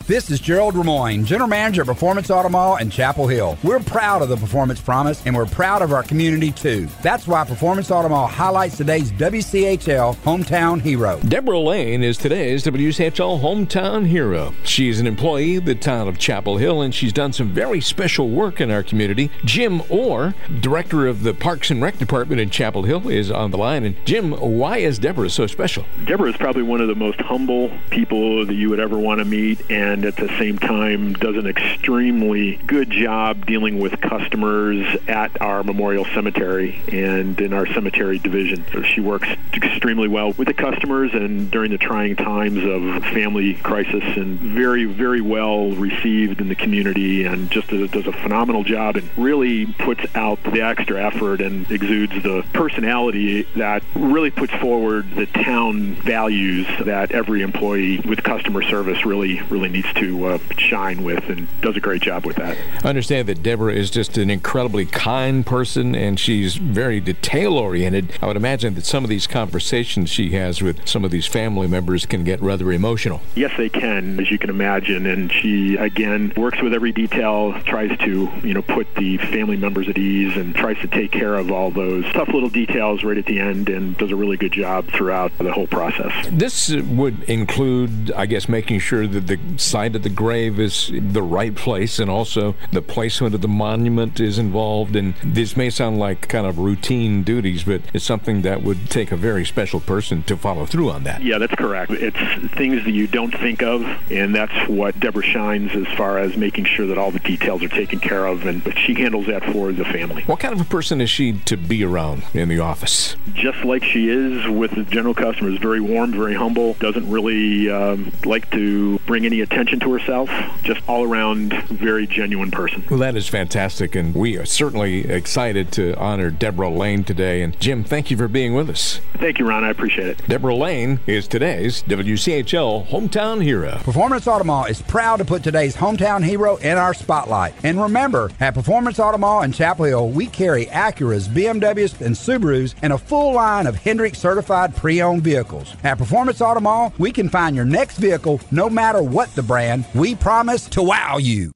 This is Gerald Ramoyne, General Manager at Performance Auto Mall in Chapel Hill. We're proud of the Performance Promise, and we're proud of our community, too. That's why Performance Auto Mall highlights today's WCHL Hometown Hero. Deborah Lane is today's WCHL Hometown Hero. She's an employee of the town of Chapel Hill, and she's done some very special work in our community. Jim Orr, Director of the Parks and Rec Department in Chapel Hill, is on the line. And Jim, why is Deborah so special? Deborah is probably one of the most humble people that you would ever want to meet, and at the same time does an extremely good job dealing with customers at our Memorial Cemetery and in our cemetery division. So she works extremely well with the customers and during the trying times of family crisis, and very, very well received in the community, and just does a phenomenal job and really puts out the extra effort and exudes the personality that really puts forward the town values that every employee with customer service really needs to shine with, and does a great job with that. I understand that Deborah is just an incredibly kind person, and she's very detail-oriented. I would imagine that some of these conversations she has with some of these family members can get rather emotional. Yes, they can, as you can imagine, and she, again, works with every detail, tries to, put the family members at ease, and tries to take care of all those tough little details right at the end, and does a really good job throughout the whole process. This would include, I guess, making sure that the site of the grave is the right place, and also the placement of the monument is involved. And this may sound like kind of routine duties, but it's something that would take a very special person to follow through on that. Yeah, that's correct. It's things that you don't think of, and that's what Deborah shines as far as making sure that all the details are taken care of, and she handles that for the family. What kind of a person is she to be around in the office? Just like she is with the general customers, very warm, very humble, doesn't really like to bring any attention to herself, just all around very genuine person. Well, that is fantastic, and we are certainly excited to honor Deborah Lane today. And Jim, thank you for being with us. Thank you, Ron. I appreciate it. Deborah Lane is today's WCHL Hometown Hero. Performance Auto Mall is proud to put today's Hometown Hero in our spotlight. And remember, at Performance Auto Mall in Chapel Hill, we carry Acuras, BMWs, and Subarus, and a full line of Hendrick certified pre-owned vehicles. At Performance Auto Mall, we can find your next vehicle no matter what the brand. We promise to wow you.